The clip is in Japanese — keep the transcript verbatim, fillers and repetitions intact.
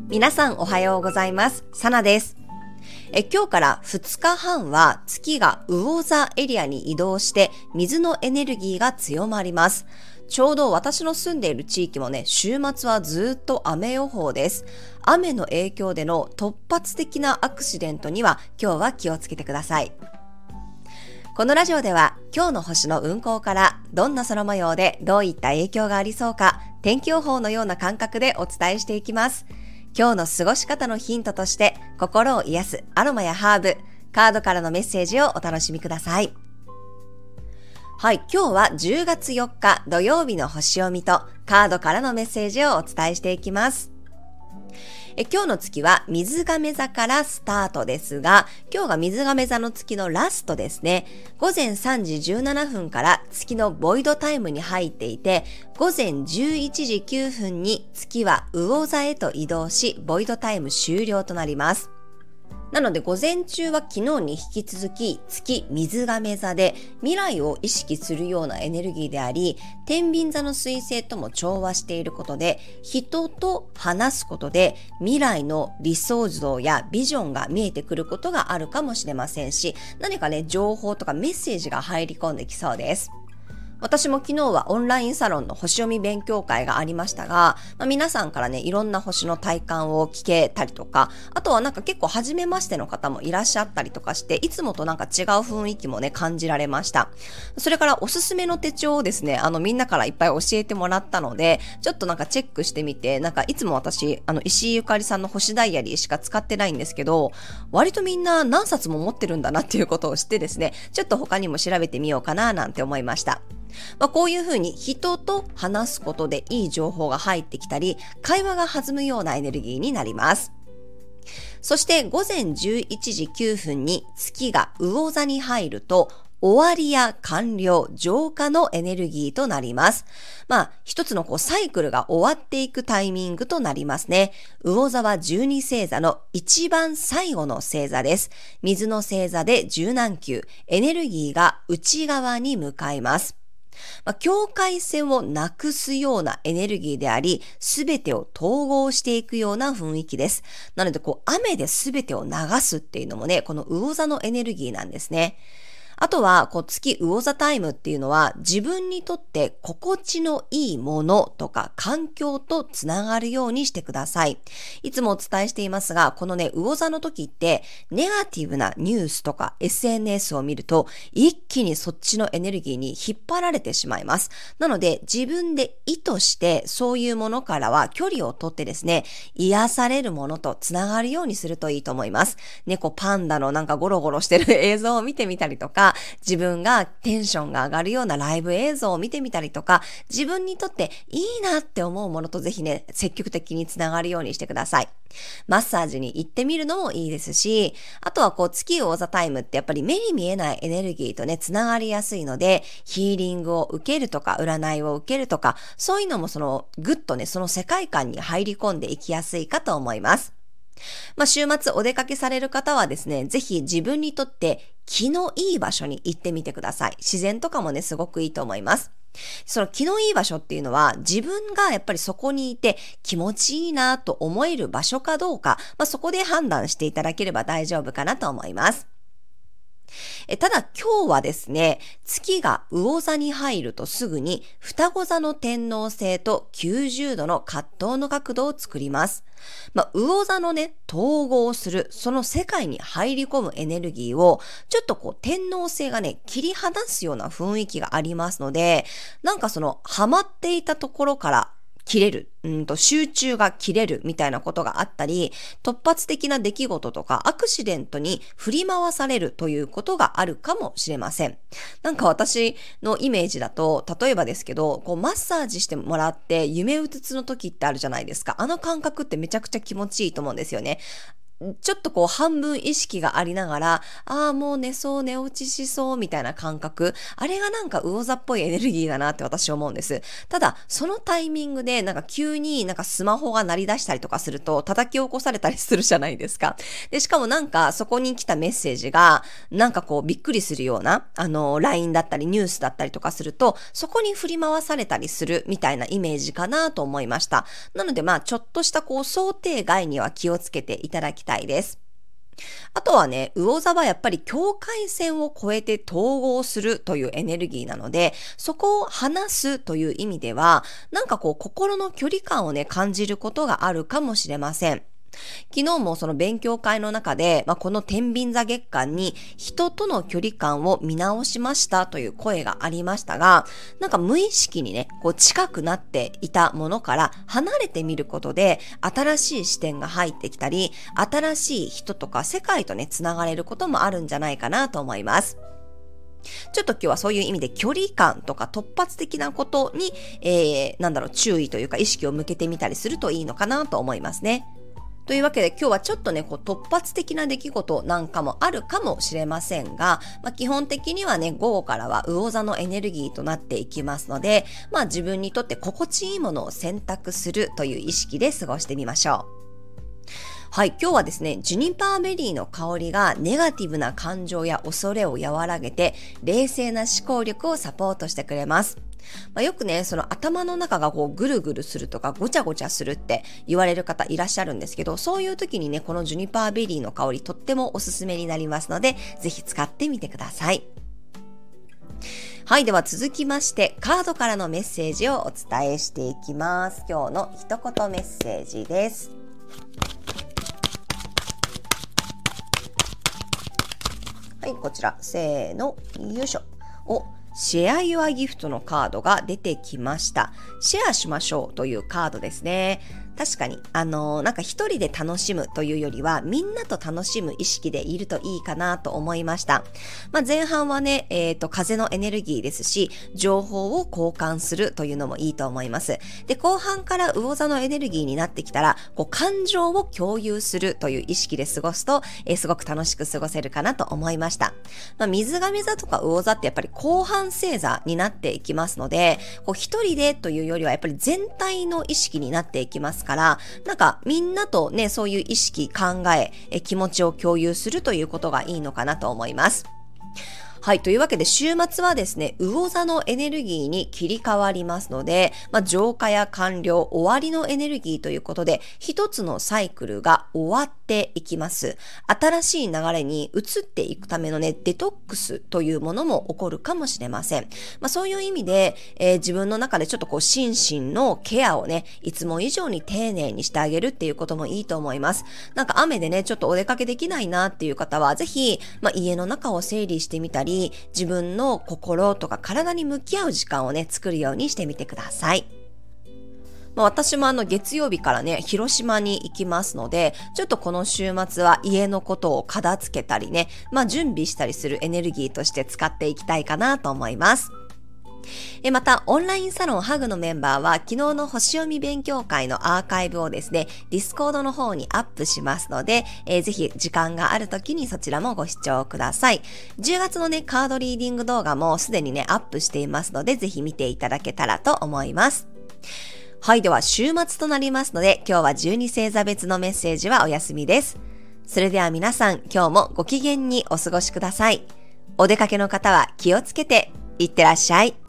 皆さんおはようございます。サナです。え今日からふつかはんは月が魚座エリアに移動して水のエネルギーが強まります。ちょうど私の住んでいる地域もね、週末はずっと雨予報です。雨の影響での突発的なアクシデントには今日は気をつけてください。このラジオでは今日の星の運行からどんな空模様でどういった影響がありそうか、天気予報のような感覚でお伝えしていきます。今日の過ごし方のヒントとして心を癒すアロマやハーブ、カードからのメッセージをお楽しみください。はい、今日はじゅうがつよっか土曜日の星読みとカードからのメッセージをお伝えしていきます。え今日の月は水亀座からスタートですが、今日が水亀座の月のラストですね。ごぜんさんじじゅうななふんから月のボイドタイムに入っていて、ごぜんじゅういちじきゅうふんに月は魚座へと移動し、ボイドタイム終了となります。なので午前中は昨日に引き続き月水亀座で未来を意識するようなエネルギーであり、天秤座の水星とも調和していることで、人と話すことで未来の理想像やビジョンが見えてくることがあるかもしれませんし、何かね情報とかメッセージが入り込んできそうです。私も昨日はオンラインサロンの星読み勉強会がありましたが、まあ、皆さんからねいろんな星の体感を聞けたりとか、あとはなんか結構初めましての方もいらっしゃったりとかして、いつもとなんか違う雰囲気もね感じられました。それからおすすめの手帳をですね、あのみんなからいっぱい教えてもらったので、ちょっとなんかチェックしてみて、なんかいつも私あの石井ゆかりさんの星ダイアリーしか使ってないんですけど、割とみんな何冊も持ってるんだなっていうことを知ってですね、ちょっと他にも調べてみようかななんて思いました。まあ、こういうふうに人と話すことでいい情報が入ってきたり、会話が弾むようなエネルギーになります。そしてごぜんじゅういちじきゅうふんに月が魚座に入ると、終わりや完了、浄化のエネルギーとなります。まあ、一つのこうサイクルが終わっていくタイミングとなりますね。魚座はじゅうに星座の一番最後の星座です。水の星座で十何宮、エネルギーが内側に向かいます。まあ、境界線をなくすようなエネルギーであり、すべてを統合していくような雰囲気です。なので、こう、雨ですべてを流すっていうのもね、この魚座のエネルギーなんですね。あとは、こう、月魚座タイムっていうのは、自分にとって心地のいいものとか環境とつながるようにしてください。いつもお伝えしていますが、このね、魚座の時って、ネガティブなニュースとか エスエヌエス を見ると、一気にそっちのエネルギーに引っ張られてしまいます。なので、自分で意図して、そういうものからは距離をとってですね、癒されるものとつながるようにするといいと思います。猫パンダのなんかゴロゴロしてる映像を見てみたりとか、自分がテンションが上がるようなライブ映像を見てみたりとか、自分にとっていいなって思うものとぜひね、積極的につながるようにしてください。マッサージに行ってみるのもいいですし、あとはこう月魚座タイムってやっぱり目に見えないエネルギーとね、つながりやすいので、ヒーリングを受けるとか、占いを受けるとか、そういうのもそのぐっとね、その世界観に入り込んでいきやすいかと思います。まあ、週末お出かけされる方はですね、ぜひ自分にとって気のいい場所に行ってみてください。自然とかもね、すごくいいと思います。その気のいい場所っていうのは、自分がやっぱりそこにいて気持ちいいなと思える場所かどうか、まあ、そこで判断していただければ大丈夫かなと思います。えただ今日はですね、月が魚座に入るとすぐに双子座の天王星ときゅうじゅうどの葛藤の角度を作ります。まあ、魚座のね、統合する、その世界に入り込むエネルギーを、ちょっとこう天王星がね、切り離すような雰囲気がありますので、なんかそのハマっていたところから切れる、うんと集中が切れるみたいなことがあったり、突発的な出来事とかアクシデントに振り回されるということがあるかもしれません。なんか私のイメージだと、例えばですけど、こうマッサージしてもらって夢うつつの時ってあるじゃないですか。あの感覚ってめちゃくちゃ気持ちいいと思うんですよね。 ちょっとこう半分意識がありながら、ああもう寝そう寝落ちしそうみたいな感覚、あれがなんか魚座っぽいエネルギーだなって私思うんです。ただそのタイミングでなんか急になんかスマホが鳴り出したりとかすると叩き起こされたりするじゃないですか。でしかもなんかそこに来たメッセージがなんかこうびっくりするようなあの ライン だったりニュースだったりとかすると、そこに振り回されたりするみたいなイメージかなと思いました。なのでまあちょっとしたこう想定外には気をつけていただきたいです。あとはね、魚座はやっぱり境界線を越えて統合するというエネルギーなので、そこを離すという意味では、なんかこう心の距離感をね、感じることがあるかもしれません。昨日もその勉強会の中で、まあ、この天秤座月間に人との距離感を見直しましたという声がありましたが、なんか無意識にね、こう近くなっていたものから離れてみることで新しい視点が入ってきたり、新しい人とか世界とね、つながれることもあるんじゃないかなと思います。ちょっと今日はそういう意味で距離感とか突発的なことに、えー、なんだろう、注意というか意識を向けてみたりするといいのかなと思いますね。というわけで今日はちょっとね、こう突発的な出来事なんかもあるかもしれませんが、まあ、基本的にはね、午後からは魚座のエネルギーとなっていきますので、まあ自分にとって心地いいものを選択するという意識で過ごしてみましょう。はい、今日はですね、ジュニパーベリーの香りがネガティブな感情や恐れを和らげて、冷静な思考力をサポートしてくれます。まあ、よくね、その頭の中がこうぐるぐるするとかごちゃごちゃするって言われる方いらっしゃるんですけど、そういう時にね、このジュニパーベリーの香りとってもおすすめになりますので、ぜひ使ってみてください。はい、では続きましてカードからのメッセージをお伝えしていきます。今日の一言メッセージです。はい、こちらせーの、よいしょ。おシェアユアギフトのカードが出てきました。シェアしましょうというカードですね。確かに、あのー、なんか一人で楽しむというよりは、みんなと楽しむ意識でいるといいかなと思いました。まあ、前半はね、えっと、風のエネルギーですし、情報を交換するというのもいいと思います。で、後半から魚座のエネルギーになってきたら、こう、感情を共有するという意識で過ごすと、えー、すごく楽しく過ごせるかなと思いました。まあ、水亀座とか魚座ってやっぱり後半星座になっていきますので、こう、一人でというよりはやっぱり全体の意識になっていきますから、なんかみんなとね、そういう意識、考え、え気持ちを共有するということがいいのかなと思います。はい。というわけで週末はですね、魚座のエネルギーに切り替わりますので、まあ、浄化や完了、終わりのエネルギーということで、一つのサイクルが終わっていきます。新しい流れに移っていくためのね、デトックスというものも起こるかもしれません。まあ、そういう意味で、えー、自分の中でちょっとこう、心身のケアをね、いつも以上に丁寧にしてあげるっていうこともいいと思います。なんか雨でね、ちょっとお出かけできないなっていう方は、ぜひ、まあ、家の中を整理してみたり、自分の心とか体に向き合う時間をね、作るようにしてみてください。まあ、私もあの月曜日からね、広島に行きますので、ちょっとこの週末は家のことを片付けたりね、まあ準備したりするエネルギーとして使っていきたいかなと思います。えまた、オンラインサロンハグのメンバーは、昨日の星読み勉強会のアーカイブをですね、ディスコードの方にアップしますので、えー、ぜひ時間がある時にそちらもご視聴ください。じゅうがつのね、カードリーディング動画もすでにね、アップしていますので、ぜひ見ていただけたらと思います。はい、では週末となりますので、今日はじゅうに星座別のメッセージはお休みです。それでは皆さん、今日もご機嫌にお過ごしください。お出かけの方は気をつけていってらっしゃい。